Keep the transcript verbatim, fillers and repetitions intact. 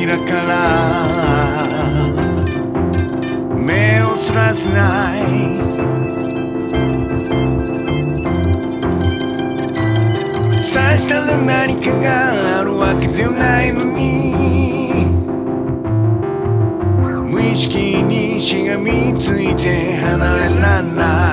扉から目をそらせないさしたら何かがあるわけではないのに無意識にしがみついて離れられない